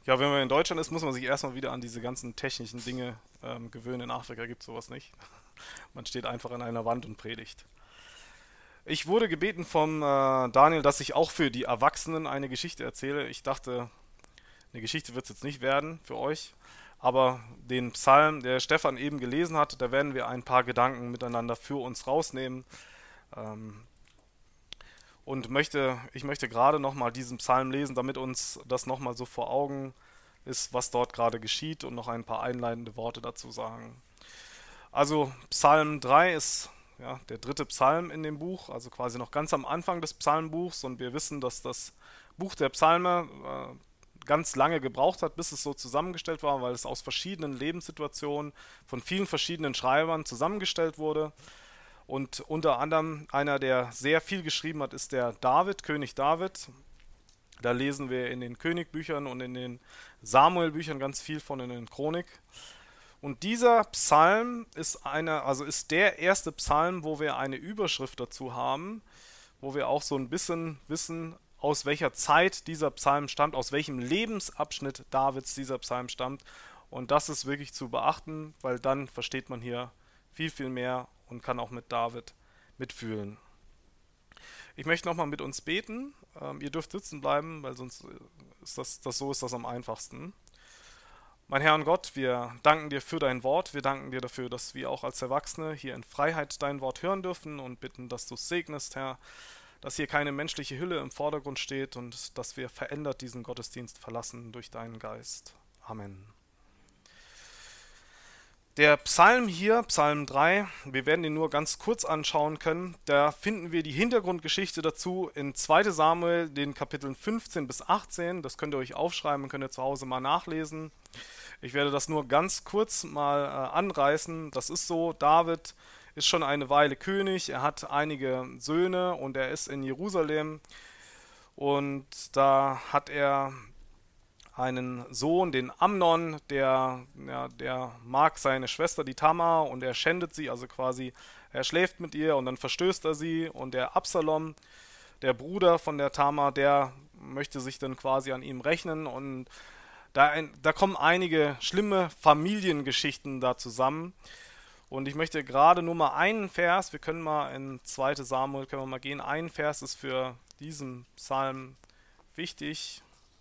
Ja, wenn man in Deutschland ist, muss man sich erstmal wieder an diese ganzen technischen Dinge gewöhnen. In Afrika gibt es sowas nicht. Man steht einfach an einer Wand und predigt. Ich wurde gebeten vom Daniel, dass ich auch für die Erwachsenen eine Geschichte erzähle. Ich dachte, eine Geschichte wird es jetzt nicht werden für euch, aber den Psalm, der Stefan eben gelesen hat, da werden wir ein paar Gedanken miteinander für uns rausnehmen. Ähm, ich möchte gerade nochmal diesen Psalm lesen, damit uns das nochmal so vor Augen ist, was dort gerade geschieht und noch ein paar einleitende Worte dazu sagen. Also Psalm 3 ist ja, der dritte Psalm in dem Buch, also quasi noch ganz am Anfang des Psalmbuchs, und wir wissen, dass das Buch der Psalme ganz lange gebraucht hat, bis es so zusammengestellt war, weil es aus verschiedenen Lebenssituationen von vielen verschiedenen Schreibern zusammengestellt wurde. Und unter anderem einer, der sehr viel geschrieben hat, ist der David, König David. Da lesen wir in den Königbüchern und in den Samuelbüchern ganz viel von, in den Chronik. Und dieser Psalm ist ist der erste Psalm, wo wir eine Überschrift dazu haben, wo wir auch so ein bisschen wissen, aus welcher Zeit dieser Psalm stammt, aus welchem Lebensabschnitt Davids dieser Psalm stammt. Und das ist wirklich zu beachten, weil dann versteht man hier viel, viel mehr und kann auch mit David mitfühlen. Ich möchte nochmal mit uns beten. Ihr dürft sitzen bleiben, weil sonst ist das am einfachsten. Mein Herr und Gott, wir danken dir für dein Wort. Wir danken dir dafür, dass wir auch als Erwachsene hier in Freiheit dein Wort hören dürfen und bitten, dass du es segnest, Herr, dass hier keine menschliche Hülle im Vordergrund steht und dass wir verändert diesen Gottesdienst verlassen durch deinen Geist. Amen. Der Psalm hier, Psalm 3, wir werden ihn nur ganz kurz anschauen können. Da finden wir die Hintergrundgeschichte dazu in 2. Samuel, den Kapiteln 15 bis 18. Das könnt ihr euch aufschreiben und könnt ihr zu Hause mal nachlesen. Ich werde das nur ganz kurz mal anreißen. Das ist so, David ist schon eine Weile König, er hat einige Söhne und er ist in Jerusalem, und da hat er einen Sohn, den Amnon, der mag seine Schwester, die Tamar, und er schändet sie, also quasi, er schläft mit ihr und dann verstößt er sie, und der Absalom, der Bruder von der Tamar, der möchte sich dann quasi an ihm rächen, und da kommen einige schlimme Familiengeschichten da zusammen. Und ich möchte gerade nur mal einen Vers, wir können mal in 2. Samuel, können wir mal gehen, ein Vers ist für diesen Psalm wichtig.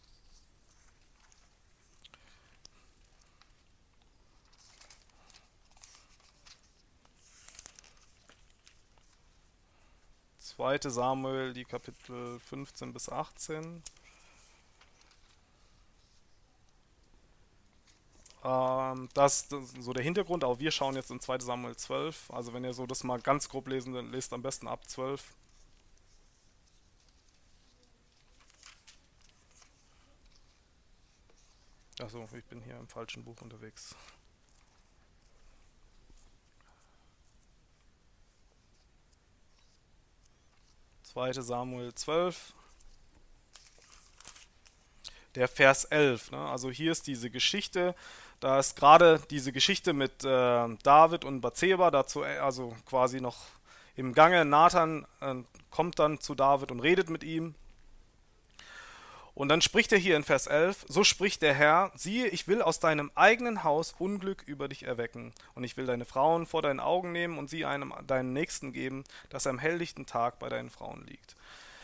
2. Samuel, die Kapitel 15 bis 18. Das ist so der Hintergrund, aber wir schauen jetzt in 2. Samuel 12. Also wenn ihr so das mal ganz grob lesen, dann lest am besten ab 12. Achso, ich bin hier im falschen Buch unterwegs. 2. Samuel 12, der Vers 11. Ne? Also hier ist diese Geschichte, da ist gerade diese Geschichte mit David und Bathseba dazu, also quasi noch im Gange. Nathan kommt dann zu David und redet mit ihm. Und dann spricht er hier in Vers 11, so spricht der Herr, siehe, ich will aus deinem eigenen Haus Unglück über dich erwecken. Und ich will deine Frauen vor deinen Augen nehmen und sie einem deinen Nächsten geben, dass er am helllichten Tag bei deinen Frauen liegt.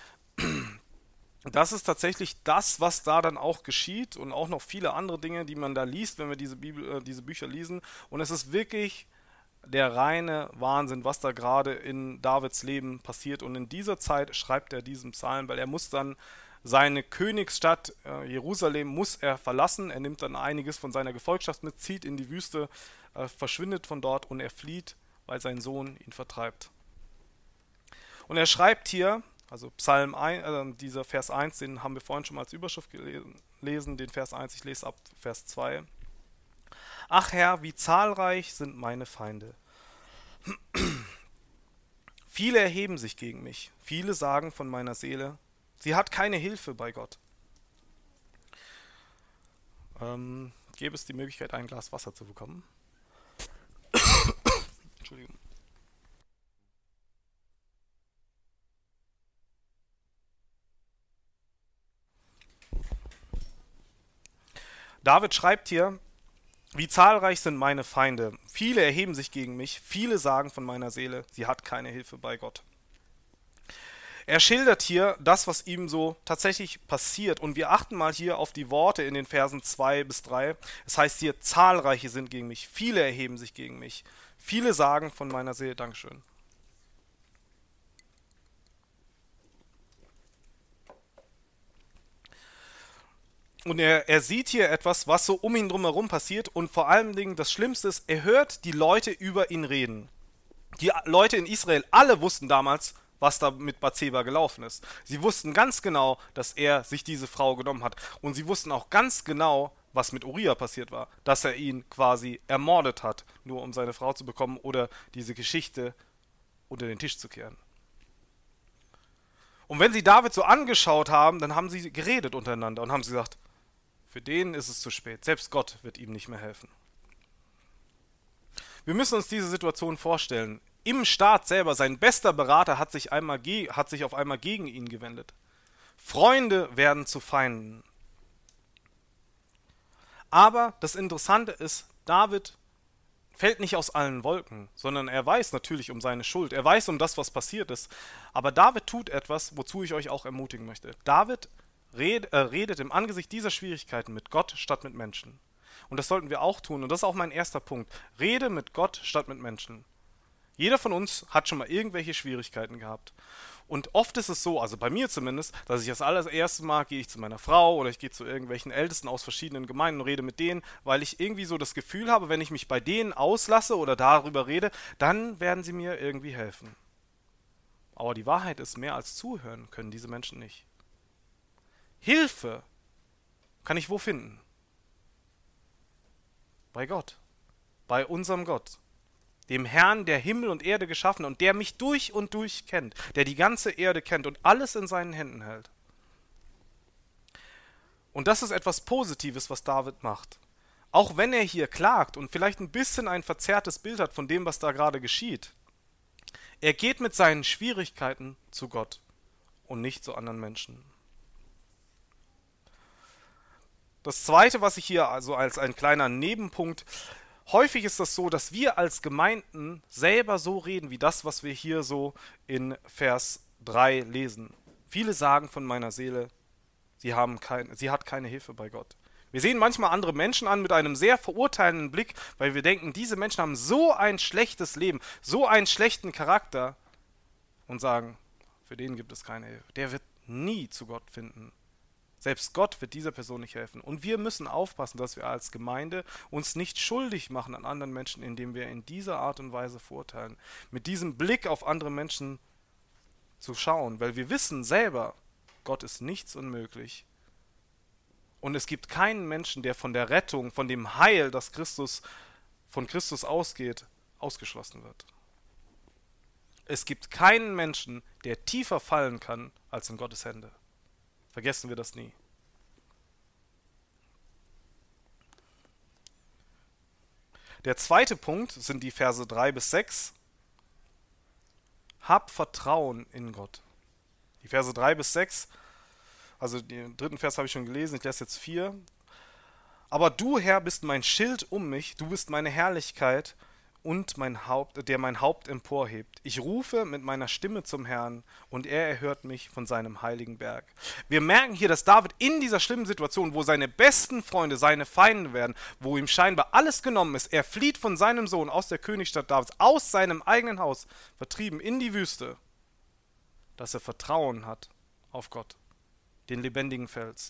Das ist tatsächlich das, was da dann auch geschieht, und auch noch viele andere Dinge, die man da liest, wenn wir diese Bücher lesen. Und es ist wirklich der reine Wahnsinn, was da gerade in Davids Leben passiert. Und in dieser Zeit schreibt er diesen Psalm, weil er muss dann seine Königsstadt Jerusalem muss er verlassen. Er nimmt dann einiges von seiner Gefolgschaft mit, zieht in die Wüste, verschwindet von dort und er flieht, weil sein Sohn ihn vertreibt. Und er schreibt hier, also Psalm 1, dieser Vers 1, den haben wir vorhin schon mal als Überschrift gelesen, den Vers 1, ich lese ab Vers 2. Ach Herr, wie zahlreich sind meine Feinde. Viele erheben sich gegen mich, viele sagen von meiner Seele, sie hat keine Hilfe bei Gott. Gäbe es die Möglichkeit, ein Glas Wasser zu bekommen? Entschuldigung. David schreibt hier, wie zahlreich sind meine Feinde. Viele erheben sich gegen mich, viele sagen von meiner Seele, sie hat keine Hilfe bei Gott. Er schildert hier das, was ihm so tatsächlich passiert. Und wir achten mal hier auf die Worte in den Versen 2 bis 3. Es heißt hier, zahlreiche sind gegen mich, viele erheben sich gegen mich. Viele sagen von meiner Seele, Dankeschön. Und er sieht hier etwas, was so um ihn drumherum passiert. Und vor allen Dingen das Schlimmste ist, er hört die Leute über ihn reden. Die Leute in Israel, alle wussten damals, was da mit Bathseba gelaufen ist. Sie wussten ganz genau, dass er sich diese Frau genommen hat. Und sie wussten auch ganz genau, was mit Uria passiert war. Dass er ihn quasi ermordet hat, nur um seine Frau zu bekommen oder diese Geschichte unter den Tisch zu kehren. Und wenn sie David so angeschaut haben, dann haben sie geredet untereinander und haben sie gesagt, für den ist es zu spät. Selbst Gott wird ihm nicht mehr helfen. Wir müssen uns diese Situation vorstellen. Im Staat selber, sein bester Berater hat sich auf einmal gegen ihn gewendet. Freunde werden zu Feinden. Aber das Interessante ist, David fällt nicht aus allen Wolken, sondern er weiß natürlich um seine Schuld. Er weiß um das, was passiert ist. Aber David tut etwas, wozu ich euch auch ermutigen möchte. David redet im Angesicht dieser Schwierigkeiten mit Gott statt mit Menschen. Und das sollten wir auch tun. Und das ist auch mein erster Punkt. Rede mit Gott statt mit Menschen. Jeder von uns hat schon mal irgendwelche Schwierigkeiten gehabt. Und oft ist es so, also bei mir zumindest, dass ich das allererste Mal gehe ich zu meiner Frau oder ich gehe zu irgendwelchen Ältesten aus verschiedenen Gemeinden und rede mit denen, weil ich irgendwie so das Gefühl habe, wenn ich mich bei denen auslasse oder darüber rede, dann werden sie mir irgendwie helfen. Aber die Wahrheit ist, mehr als zuhören können diese Menschen nicht. Hilfe kann ich wo finden? Bei Gott. Bei unserem Gott. Dem Herrn, der Himmel und Erde geschaffen hat und der mich durch und durch kennt, der die ganze Erde kennt und alles in seinen Händen hält. Und das ist etwas Positives, was David macht. Auch wenn er hier klagt und vielleicht ein bisschen ein verzerrtes Bild hat von dem, was da gerade geschieht. Er geht mit seinen Schwierigkeiten zu Gott und nicht zu anderen Menschen. Das Zweite, was ich hier also als ein kleiner Nebenpunkt, häufig ist das so, dass wir als Gemeinden selber so reden, wie das, was wir hier so in Vers 3 lesen. Viele sagen von meiner Seele, sie hat keine Hilfe bei Gott. Wir sehen manchmal andere Menschen an mit einem sehr verurteilenden Blick, weil wir denken, diese Menschen haben so ein schlechtes Leben, so einen schlechten Charakter und sagen, für den gibt es keine Hilfe. Der wird nie zu Gott finden. Selbst Gott wird dieser Person nicht helfen. Und wir müssen aufpassen, dass wir als Gemeinde uns nicht schuldig machen an anderen Menschen, indem wir in dieser Art und Weise verurteilen. Mit diesem Blick auf andere Menschen zu schauen, weil wir wissen selber, Gott ist nichts unmöglich. Und es gibt keinen Menschen, der von der Rettung, von dem Heil, das von Christus ausgeht, ausgeschlossen wird. Es gibt keinen Menschen, der tiefer fallen kann als in Gottes Hände. Vergessen wir das nie. Der zweite Punkt sind die Verse 3 bis 6. Hab Vertrauen in Gott. Die Verse 3 bis 6, also den dritten Vers habe ich schon gelesen, ich lese jetzt 4. Aber du, Herr, bist mein Schild um mich, du bist meine Herrlichkeit und der mein Haupt emporhebt. Ich rufe mit meiner Stimme zum Herrn und er erhört mich von seinem heiligen Berg. Wir merken hier, dass David in dieser schlimmen Situation, wo seine besten Freunde seine Feinde werden, wo ihm scheinbar alles genommen ist, er flieht von seinem Sohn aus der Königsstadt Davids, aus seinem eigenen Haus, vertrieben in die Wüste, dass er Vertrauen hat auf Gott, den lebendigen Fels.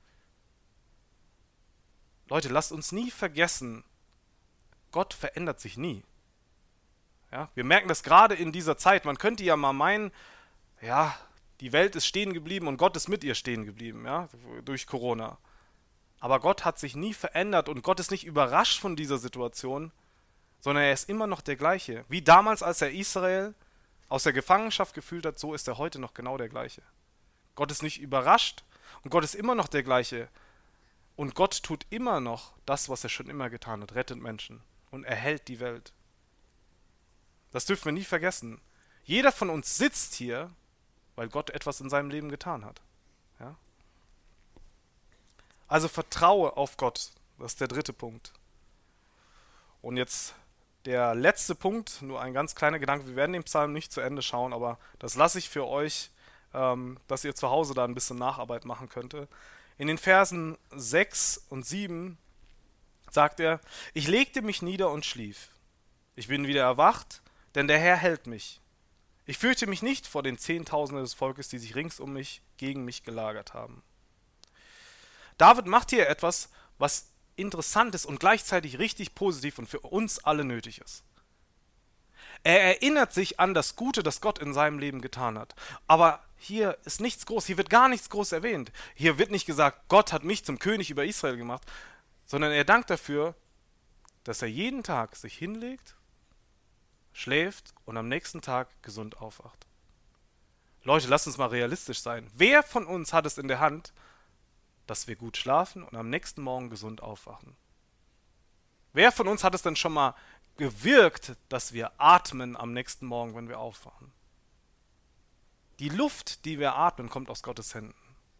Leute, lasst uns nie vergessen, Gott verändert sich nie. Ja, wir merken das gerade in dieser Zeit. Man könnte ja mal meinen, ja, die Welt ist stehen geblieben und Gott ist mit ihr stehen geblieben, ja, durch Corona. Aber Gott hat sich nie verändert und Gott ist nicht überrascht von dieser Situation, sondern er ist immer noch der gleiche. Wie damals, als er Israel aus der Gefangenschaft geführt hat, so ist er heute noch genau der gleiche. Gott ist nicht überrascht und Gott ist immer noch der gleiche. Und Gott tut immer noch das, was er schon immer getan hat, rettet Menschen und erhält die Welt. Das dürfen wir nie vergessen. Jeder von uns sitzt hier, weil Gott etwas in seinem Leben getan hat. Ja? Also vertraue auf Gott. Das ist der dritte Punkt. Und jetzt der letzte Punkt, nur ein ganz kleiner Gedanke. Wir werden den Psalm nicht zu Ende schauen, aber das lasse ich für euch, dass ihr zu Hause da ein bisschen Nacharbeit machen könnte. In den Versen 6 und 7 sagt er, ich legte mich nieder und schlief. Ich bin wieder erwacht, denn der Herr hält mich. Ich fürchte mich nicht vor den Zehntausenden des Volkes, die sich rings um mich gegen mich gelagert haben. David macht hier etwas, was interessant ist und gleichzeitig richtig positiv und für uns alle nötig ist. Er erinnert sich an das Gute, das Gott in seinem Leben getan hat. Aber hier ist nichts groß, hier wird gar nichts groß erwähnt. Hier wird nicht gesagt, Gott hat mich zum König über Israel gemacht, sondern er dankt dafür, dass er jeden Tag sich hinlegt, schläft und am nächsten Tag gesund aufwacht. Leute, lasst uns mal realistisch sein. Wer von uns hat es in der Hand, dass wir gut schlafen und am nächsten Morgen gesund aufwachen? Wer von uns hat es denn schon mal gewirkt, dass wir atmen am nächsten Morgen, wenn wir aufwachen? Die Luft, die wir atmen, kommt aus Gottes Händen.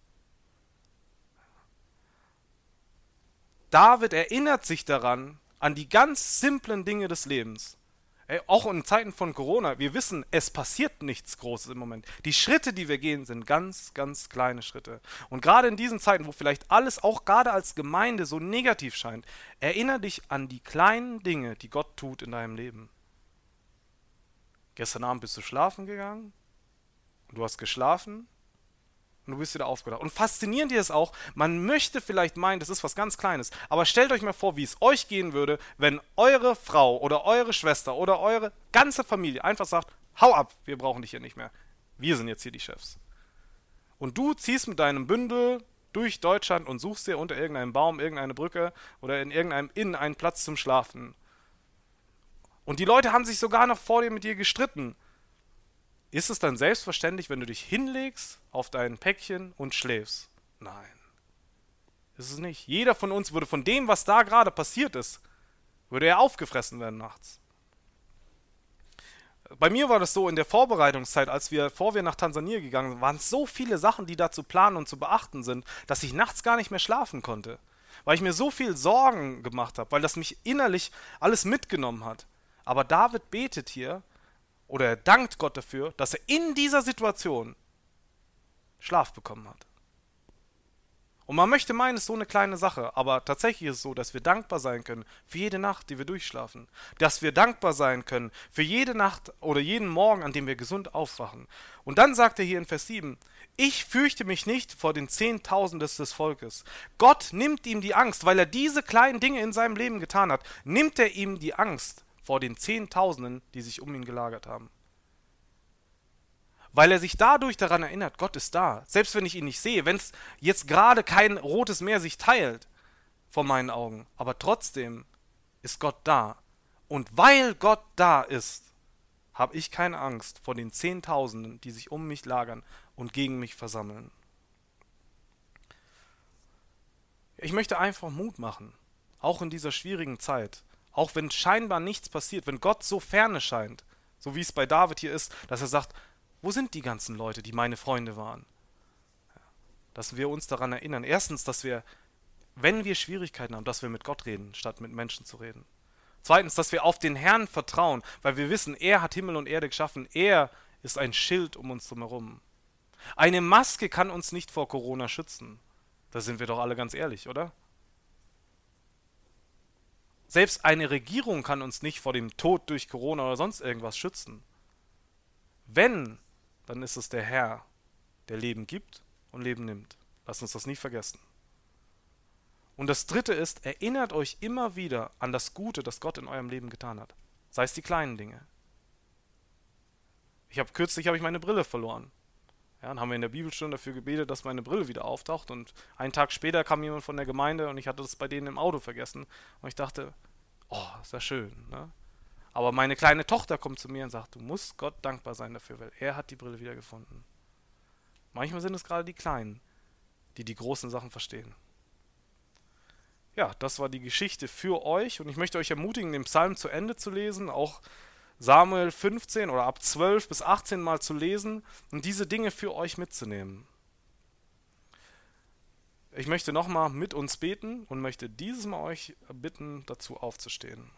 David erinnert sich daran, an die ganz simplen Dinge des Lebens. Auch in Zeiten von Corona, wir wissen, es passiert nichts Großes im Moment. Die Schritte, die wir gehen, sind ganz, ganz kleine Schritte. Und gerade in diesen Zeiten, wo vielleicht alles auch gerade als Gemeinde so negativ scheint, erinnere dich an die kleinen Dinge, die Gott tut in deinem Leben. Gestern Abend bist du schlafen gegangen und du hast geschlafen und du bist wieder aufgewacht. Und faszinierend hier ist auch, man möchte vielleicht meinen, das ist was ganz Kleines, aber stellt euch mal vor, wie es euch gehen würde, wenn eure Frau oder eure Schwester oder eure ganze Familie einfach sagt, hau ab, wir brauchen dich hier nicht mehr. Wir sind jetzt hier die Chefs. Und du ziehst mit deinem Bündel durch Deutschland und suchst dir unter irgendeinem Baum, irgendeine Brücke oder in irgendeinem Inn einen Platz zum Schlafen. Und die Leute haben sich sogar noch vor dir mit dir gestritten. Ist es dann selbstverständlich, wenn du dich hinlegst auf dein Päckchen und schläfst? Nein, ist es nicht. Jeder von uns würde von dem, was da gerade passiert ist, würde er aufgefressen werden nachts. Bei mir war das so in der Vorbereitungszeit, bevor wir nach Tansania gegangen sind, waren es so viele Sachen, die da zu planen und zu beachten sind, dass ich nachts gar nicht mehr schlafen konnte. Weil ich mir so viel Sorgen gemacht habe, weil das mich innerlich alles mitgenommen hat. Aber David betet hier, oder er dankt Gott dafür, dass er in dieser Situation Schlaf bekommen hat. Und man möchte meinen, es ist so eine kleine Sache, aber tatsächlich ist es so, dass wir dankbar sein können für jede Nacht, die wir durchschlafen. Dass wir dankbar sein können für jede Nacht oder jeden Morgen, an dem wir gesund aufwachen. Und dann sagt er hier in Vers 7, ich fürchte mich nicht vor den Zehntausenden des Volkes. Gott nimmt ihm die Angst, weil er diese kleinen Dinge in seinem Leben getan hat, nimmt er ihm die Angst vor den Zehntausenden, die sich um ihn gelagert haben. Weil er sich dadurch daran erinnert, Gott ist da. Selbst wenn ich ihn nicht sehe, wenn es jetzt gerade kein rotes Meer sich teilt vor meinen Augen, aber trotzdem ist Gott da. Und weil Gott da ist, habe ich keine Angst vor den Zehntausenden, die sich um mich lagern und gegen mich versammeln. Ich möchte einfach Mut machen, auch in dieser schwierigen Zeit. Auch wenn scheinbar nichts passiert, wenn Gott so ferne scheint, so wie es bei David hier ist, dass er sagt, wo sind die ganzen Leute, die meine Freunde waren? Dass wir uns daran erinnern. Erstens, dass wir, wenn wir Schwierigkeiten haben, dass wir mit Gott reden, statt mit Menschen zu reden. Zweitens, dass wir auf den Herrn vertrauen, weil wir wissen, er hat Himmel und Erde geschaffen. Er ist ein Schild um uns drumherum. Eine Maske kann uns nicht vor Corona schützen. Da sind wir doch alle ganz ehrlich, oder? Selbst eine Regierung kann uns nicht vor dem Tod durch Corona oder sonst irgendwas schützen. Wenn, dann ist es der Herr, der Leben gibt und Leben nimmt. Lasst uns das nie vergessen. Und das Dritte ist, erinnert euch immer wieder an das Gute, das Gott in eurem Leben getan hat. Sei es die kleinen Dinge. Kürzlich habe ich meine Brille verloren. Ja, dann haben wir in der Bibelstunde dafür gebetet, dass meine Brille wieder auftaucht. Und einen Tag später kam jemand von der Gemeinde und ich hatte das bei denen im Auto vergessen. Und ich dachte, oh, ist ja schön. Ne? Aber meine kleine Tochter kommt zu mir und sagt, du musst Gott dankbar sein dafür, weil er hat die Brille wieder gefunden. Manchmal sind es gerade die Kleinen, die die großen Sachen verstehen. Ja, das war die Geschichte für euch und ich möchte euch ermutigen, den Psalm zu Ende zu lesen, auch Samuel 15 oder ab 12 bis 18 Mal zu lesen und diese Dinge für euch mitzunehmen. Ich möchte nochmal mit uns beten und möchte dieses Mal euch bitten, dazu aufzustehen.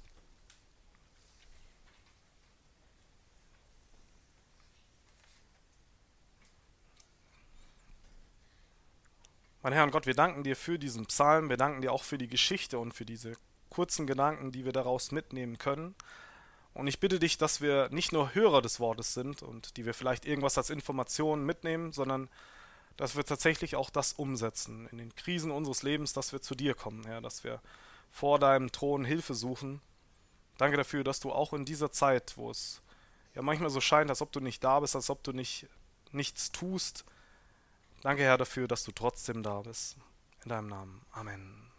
Mein Herr und Gott, wir danken dir für diesen Psalm, wir danken dir auch für die Geschichte und für diese kurzen Gedanken, die wir daraus mitnehmen können. Und ich bitte dich, dass wir nicht nur Hörer des Wortes sind und die wir vielleicht irgendwas als Information mitnehmen, sondern dass wir tatsächlich auch das umsetzen in den Krisen unseres Lebens, dass wir zu dir kommen, Herr, dass wir vor deinem Thron Hilfe suchen. Danke dafür, dass du auch in dieser Zeit, wo es ja manchmal so scheint, als ob du nicht da bist, als ob du nichts tust, danke, Herr, dafür, dass du trotzdem da bist. In deinem Namen. Amen.